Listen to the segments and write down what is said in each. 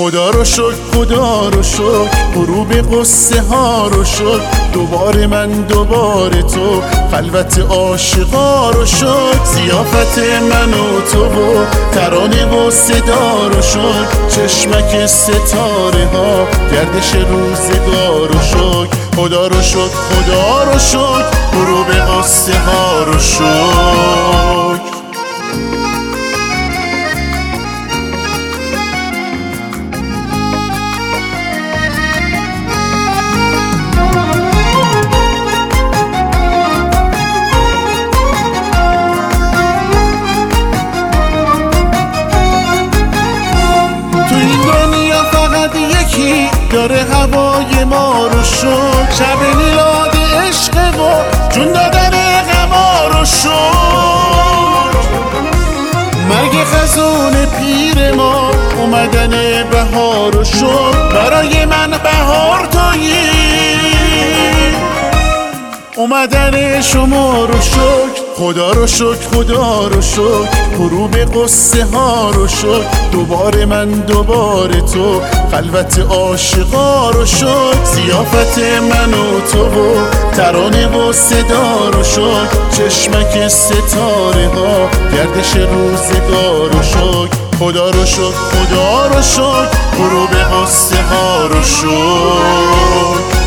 خدا رو شکر خدا رو شکر، غروب قصه ها رو شکر، دوباره من دوباره تو، خلوت عاشقا رو شکر، ضیافت من و تو و ترانه و صدا رو شکر، چشمک ستاره ها، گردش روزگار رو شکر. خدا رو شکر خدا رو شکر، غروب قصه ها رو شکر. داره هوای ما رو شد، شب میلاد عشق و جون دادن غما رو شد، مرگ خزون پیر ما، اومدن بهار رو شد، برای من بهار تویی، اومدن شما رو شکر. خدا رو شکر خدا رو شکر، غروب قصه ها رو شکر، دوباره من دوباره تو، خلوت عاشقا رو شکر، ضیافت من و تو و ترانه و صدا رو شکر، چشمک ستاره ها، گردش روزگار رو شکر. خدا رو شکر خدا رو شکر، غروب قصه ها رو شکر.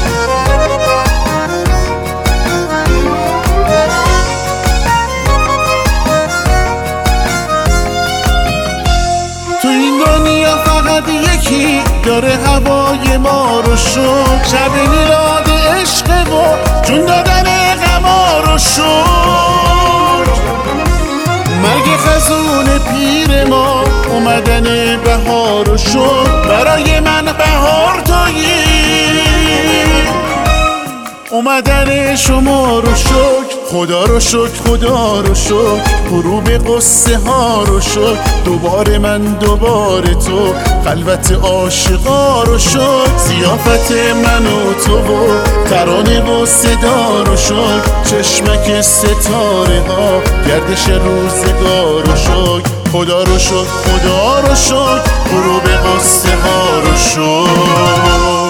یکی داره هوای ما رو شد، شب میلاد عشق و جون دادن غما رو شد، مرگ خزون پیر ما، اومدن بهار رو شد، برای من بهار تویی، اومدن شما رو شکر. خدا رو شکر خدا رو شکر، غروب قصه ها رو شکر، دوباره من دوباره تو، خلوت عاشقا رو شکر، ضیافت من و تو و ترانه و صدا رو شکر، چشمک ستاره ها، گردش روزگار رو شکر. خدا رو شکر خدا رو شکر، غروب قصه ها رو شکر.